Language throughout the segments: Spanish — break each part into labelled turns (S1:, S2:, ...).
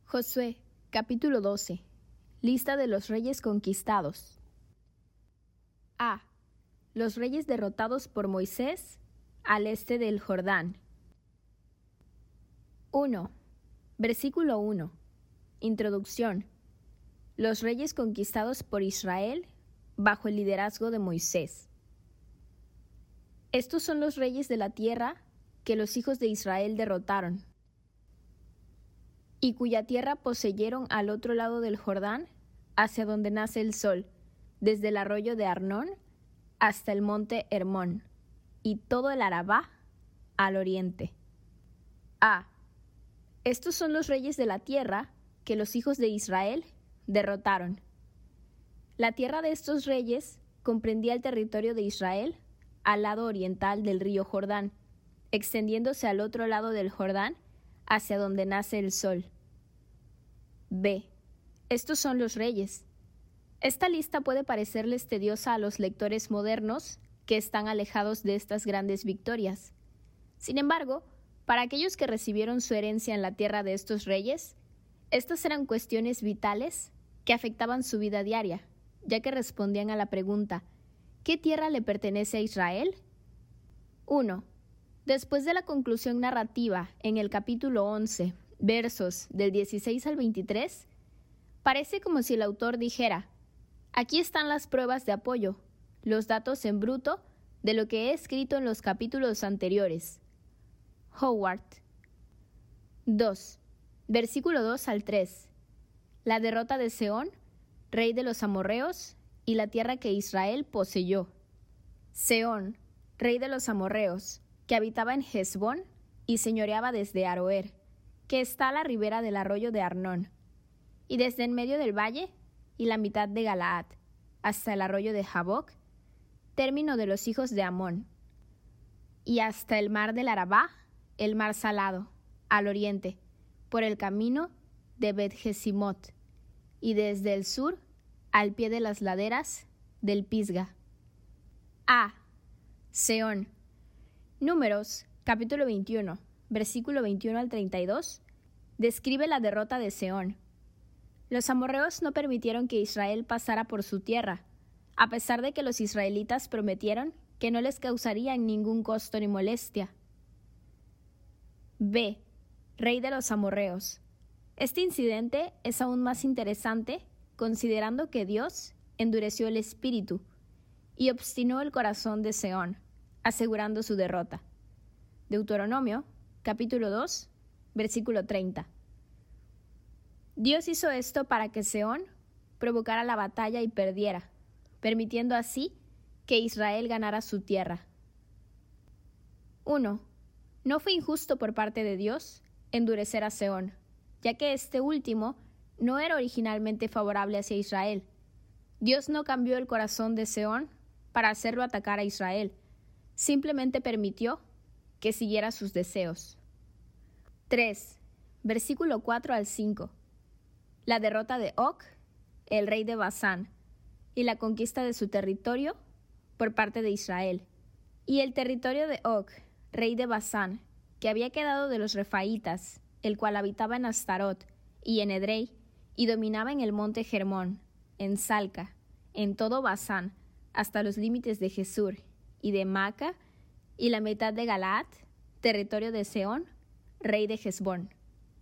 S1: Josué, capítulo 12. Lista de los reyes conquistados. A. Los reyes derrotados por Moisés al este del Jordán. 1. Versículo 1. Introducción. Los reyes conquistados por Israel bajo el liderazgo de Moisés. Estos son los reyes de la tierra que los hijos de Israel derrotaron, y cuya tierra poseyeron al otro lado del Jordán, hacia donde nace el sol, desde el arroyo de Arnón hasta el monte Hermón, y todo el Arabá al oriente. A. Estos son los reyes de la tierra que los hijos de Israel derrotaron. La tierra de estos reyes comprendía el territorio de Israel al lado oriental del río Jordán, extendiéndose al otro lado del Jordán hacia donde nace el sol. B. Estos son los reyes. Esta lista puede parecerles tediosa a los lectores modernos que están alejados de estas grandes victorias. Sin embargo, para aquellos que recibieron su herencia en la tierra de estos reyes, estas eran cuestiones vitales que afectaban su vida diaria, ya que respondían a la pregunta: ¿qué tierra le pertenece a Israel? 1. Después de la conclusión narrativa en el capítulo 11, versos del 16 al 23, parece como si el autor dijera: aquí están las pruebas de apoyo, los datos en bruto de lo que he escrito en los capítulos anteriores. Howard. 2. Versículo 2 al 3. La derrota de Sehón, rey de los amorreos, y la tierra que Israel poseyó. Sehón, rey de los amorreos, que habitaba en Hesbón y señoreaba desde Aroer, que está a la ribera del arroyo de Arnón, y desde en medio del valle y la mitad de Galaad, hasta el arroyo de Jaboc, término de los hijos de Amón, y hasta el mar del Arabá, el mar salado, al oriente, por el camino de Bet-Jesimot, y desde el sur al pie de las laderas del Pisga. A. Sehón. Números, capítulo 21, versículo 21 al 32, describe la derrota de Sehón. Los amorreos no permitieron que Israel pasara por su tierra, a pesar de que los israelitas prometieron que no les causarían ningún costo ni molestia. B. Rey de los amorreos. Este incidente es aún más interesante considerando que Dios endureció el espíritu y obstinó el corazón de Sehón, asegurando su derrota. Deuteronomio, capítulo 2, versículo 30. Dios hizo esto para que Sehón provocara la batalla y perdiera, permitiendo así que Israel ganara su tierra. 1. No fue injusto por parte de Dios endurecer a Sehón, ya que este último no era originalmente favorable hacia Israel. Dios no cambió el corazón de Sehón para hacerlo atacar a Israel, simplemente permitió que siguiera sus deseos. 3. Versículo 4 al 5. La derrota de Og, el rey de Basán, y la conquista de su territorio por parte de Israel. Y el territorio de Og, rey de Basán, que había quedado de los refaítas, el cual habitaba en Astarot y en Edrei, y dominaba en el monte Hermón, en Salca, en todo Basán, hasta los límites de Jesur, y de Maca, y la mitad de Galaad, territorio de Sehón, rey de Hesbón.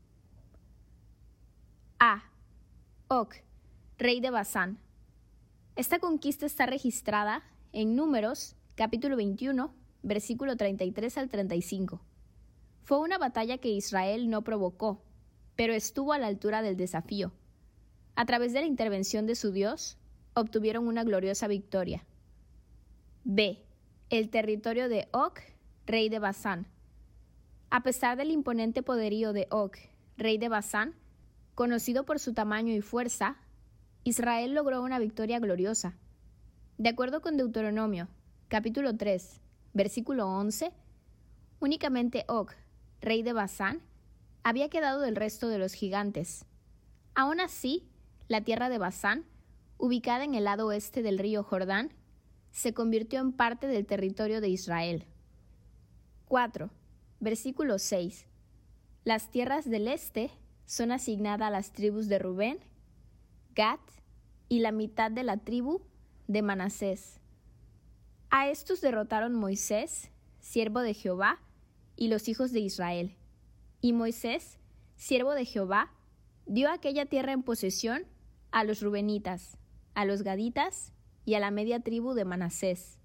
S1: A. Og, rey de Basán. Esta conquista está registrada en Números, capítulo 21, versículo 33 al 35. Fue una batalla que Israel no provocó, pero estuvo a la altura del desafío. A través de la intervención de su Dios, obtuvieron una gloriosa victoria. B. El territorio de Og, rey de Basán. A pesar del imponente poderío de Og, rey de Basán, conocido por su tamaño y fuerza, Israel logró una victoria gloriosa. De acuerdo con Deuteronomio, capítulo 3, versículo 11, únicamente Og, rey de Basán, había quedado del resto de los gigantes. Aún así, la tierra de Basán, ubicada en el lado oeste del río Jordán, se convirtió en parte del territorio de Israel. 4. Versículo 6. Las tierras del este son asignadas a las tribus de Rubén, Gad y la mitad de la tribu de Manasés. A estos derrotaron Moisés, siervo de Jehová, y los hijos de Israel. Y Moisés, siervo de Jehová, dio aquella tierra en posesión a los rubenitas, a los gaditas y a la media tribu de Manasés.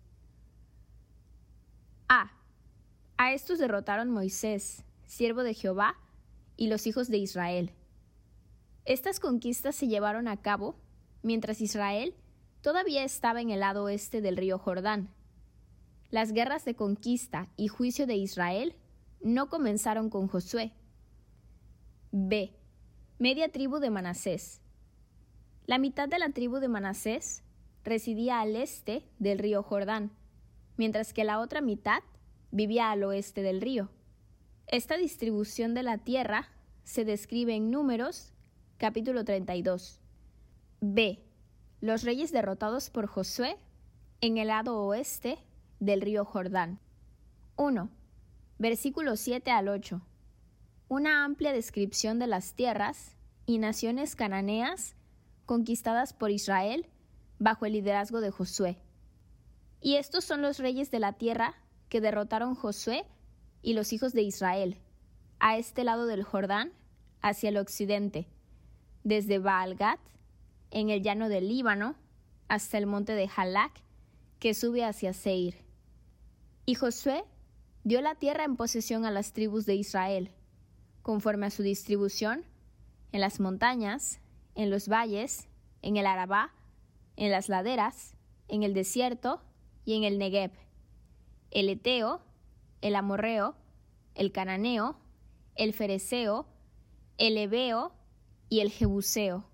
S1: A estos derrotaron Moisés, siervo de Jehová, y los hijos de Israel. Estas conquistas se llevaron a cabo mientras Israel todavía estaba en el lado oeste del río Jordán. Las guerras de conquista y juicio de Israel no comenzaron con Josué. B. Media tribu de Manasés. La mitad de la tribu de Manasés residía al este del río Jordán, mientras que la otra mitad vivía al oeste del río. Esta distribución de la tierra se describe en Números, capítulo 32. B. Los reyes derrotados por Josué en el lado oeste del río Jordán. 1. Versículos 7 al 8. Una amplia descripción de las tierras y naciones cananeas conquistadas por Israel bajo el liderazgo de Josué. Y estos son los reyes de la tierra que derrotaron Josué y los hijos de Israel, a este lado del Jordán, hacia el occidente, desde Baal-Gad, en el llano del Líbano, hasta el monte de Jalac, que sube hacia Seir. Y Josué dio la tierra en posesión a las tribus de Israel, conforme a su distribución, en las montañas, en los valles, en el Arabá, en las laderas, en el desierto y en el Negev, el Eteo, el Amorreo, el Cananeo, el Fereceo, el Heveo y el Jebuseo.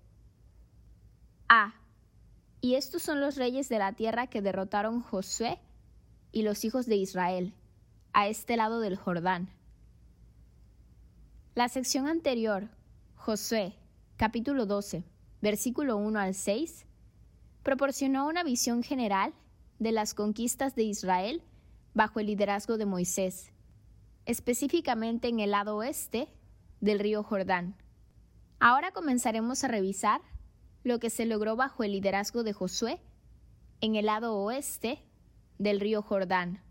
S1: Y estos son los reyes de la tierra que derrotaron Josué y los hijos de Israel, a este lado del Jordán. La sección anterior, Josué, capítulo 12, versículo 1 al 6, proporcionó una visión general de las conquistas de Israel bajo el liderazgo de Moisés, específicamente en el lado oeste del río Jordán. Ahora comenzaremos a revisar lo que se logró bajo el liderazgo de Josué en el lado oeste del río Jordán.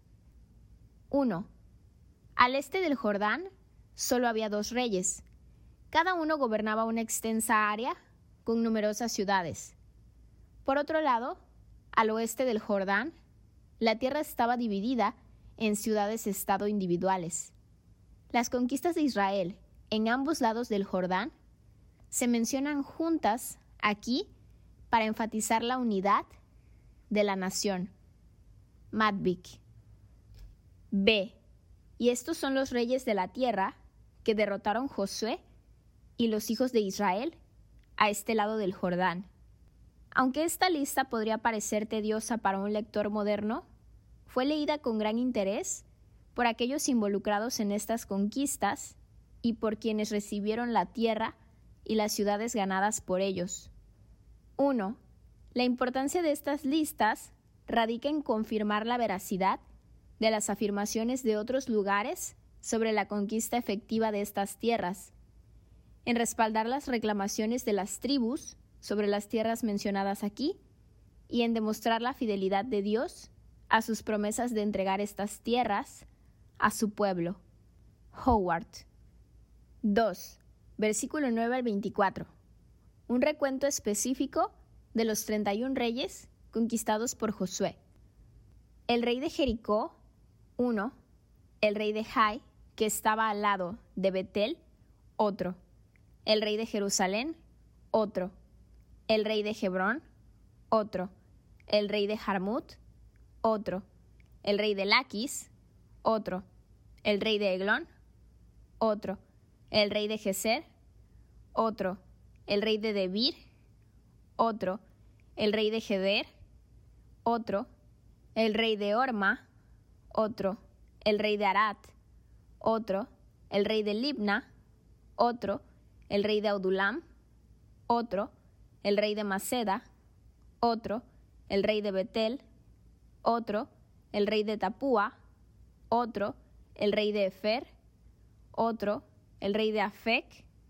S1: 1. Al este del Jordán solo había 2 reyes. Cada uno gobernaba una extensa área con numerosas ciudades. Por otro lado, al oeste del Jordán, la tierra estaba dividida en ciudades-estado individuales. Las conquistas de Israel en ambos lados del Jordán se mencionan juntas aquí para enfatizar la unidad de la nación. Madbik. B. Y estos son los reyes de la tierra que derrotaron Josué y los hijos de Israel a este lado del Jordán. Aunque esta lista podría parecer tediosa para un lector moderno, fue leída con gran interés por aquellos involucrados en estas conquistas y por quienes recibieron la tierra y las ciudades ganadas por ellos. 1. La importancia de estas listas radica en confirmar la veracidad de las afirmaciones de otros lugares sobre la conquista efectiva de estas tierras, en respaldar las reclamaciones de las tribus sobre las tierras mencionadas aquí y en demostrar la fidelidad de Dios a sus promesas de entregar estas tierras a su pueblo. Howard. 2. Versículo 9 al 24. Un recuento específico de los 31 reyes conquistados por Josué. El rey de Jericó, 1. El rey de Jai, que estaba al lado de Betel, otro. El rey de Jerusalén, otro. El rey de Hebrón, otro. El rey de Jarmut, otro. El rey de Laquis, otro. El rey de Eglón, otro. El rey de Geser, otro. El rey de Debir, otro. El rey de Geder, otro. El rey de Orma, otro. El rey de Arad, otro. El rey de Libna, otro. El rey de Adulam, otro. El rey de Maceda, otro. El rey de Betel, otro. El rey de Tapúa, otro. El rey de Efer, otro. El rey de Afec,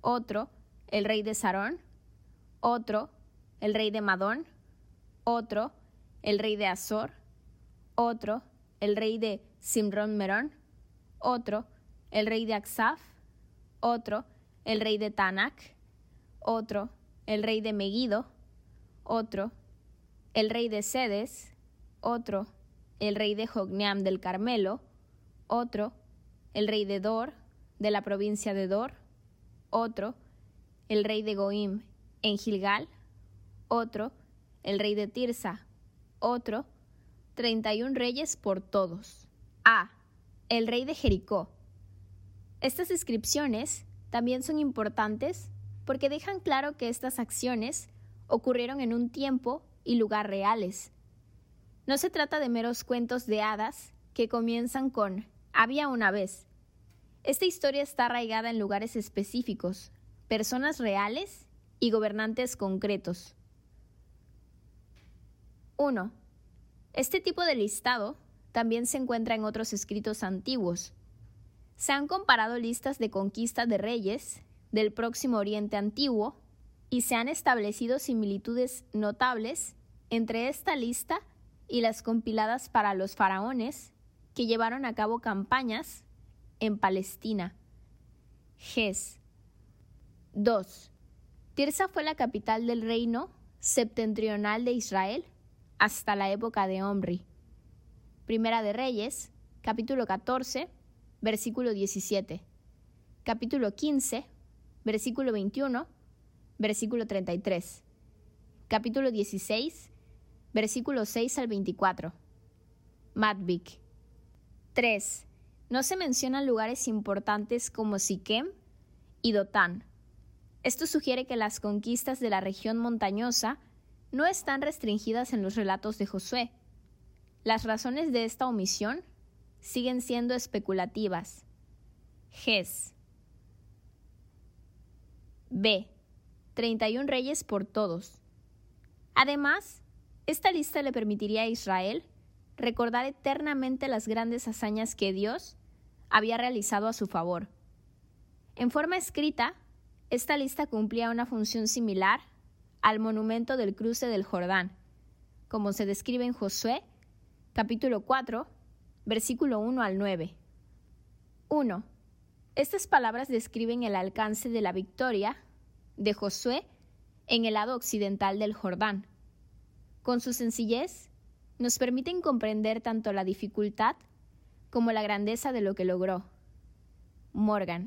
S1: otro, el rey de Sarón, otro, el rey de Madón, otro, el rey de Azor, otro, el rey de Simrón Merón, otro, el rey de Aksaf, otro, el rey de Taanac, otro, el rey de Megiddo, otro, el rey de Sedes, otro, el rey de Jogneam del Carmelo, otro, el rey de Dor, de la provincia de Dor, otro, el rey de Goim en Gilgal, otro, el rey de Tirsa, otro, 31 reyes por todos. A. El rey de Jericó. Estas descripciones también son importantes porque dejan claro que estas acciones ocurrieron en un tiempo y lugar reales. No se trata de meros cuentos de hadas que comienzan con «había una vez». Esta historia está arraigada en lugares específicos, personas reales y gobernantes concretos. 1. Este tipo de listado también se encuentra en otros escritos antiguos. Se han comparado listas de conquista de reyes del Próximo Oriente Antiguo y se han establecido similitudes notables entre esta lista y las compiladas para los faraones que llevaron a cabo campañas en Palestina. Ges. 2. Tirsa fue la capital del reino septentrional de Israel hasta la época de Omri. Primera de Reyes, capítulo 14, versículo 17. Capítulo 15, versículo 21, versículo 33. Capítulo 16, versículo 6 al 24. Madbik. 3. No se mencionan lugares importantes como Siquem y Dotán. Esto sugiere que las conquistas de la región montañosa no están restringidas en los relatos de Josué. Las razones de esta omisión siguen siendo especulativas. Ges. B. 31 reyes por todos. Además, esta lista le permitiría a Israel recordar eternamente las grandes hazañas que Dios había realizado a su favor. En forma escrita, esta lista cumplía una función similar al monumento del cruce del Jordán, como se describe en Josué, capítulo 4, versículo 1 al 9. 1. Estas palabras describen el alcance de la victoria de Josué en el lado occidental del Jordán. Con su sencillez, nos permiten comprender tanto la dificultad como la grandeza de lo que logró. Morgan.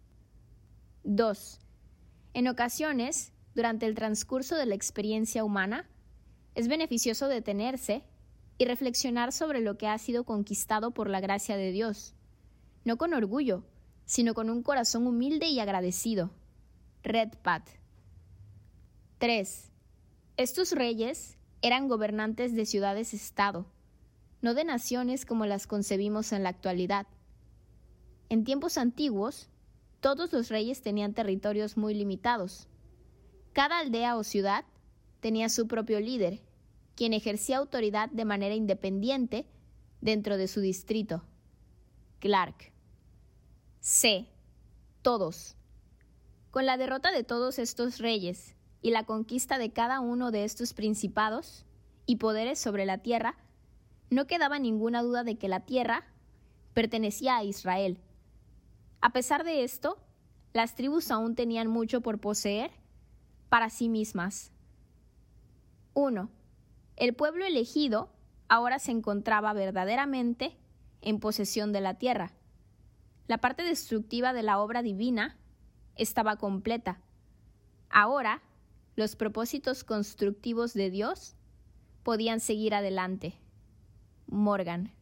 S1: 2. En ocasiones, durante el transcurso de la experiencia humana, es beneficioso detenerse y reflexionar sobre lo que ha sido conquistado por la gracia de Dios, no con orgullo, sino con un corazón humilde y agradecido. Redpath. 3. Estos reyes eran gobernantes de ciudades-estado, no de naciones como las concebimos en la actualidad. En tiempos antiguos, todos los reyes tenían territorios muy limitados. Cada aldea o ciudad tenía su propio líder, quien ejercía autoridad de manera independiente dentro de su distrito. Clark. C. Todos. Con la derrota de todos estos reyes y la conquista de cada uno de estos principados y poderes sobre la tierra, no quedaba ninguna duda de que la tierra pertenecía a Israel. A pesar de esto, las tribus aún tenían mucho por poseer para sí mismas. 1. El pueblo elegido ahora se encontraba verdaderamente en posesión de la tierra. La parte destructiva de la obra divina estaba completa. Ahora, los propósitos constructivos de Dios podían seguir adelante. Morgan.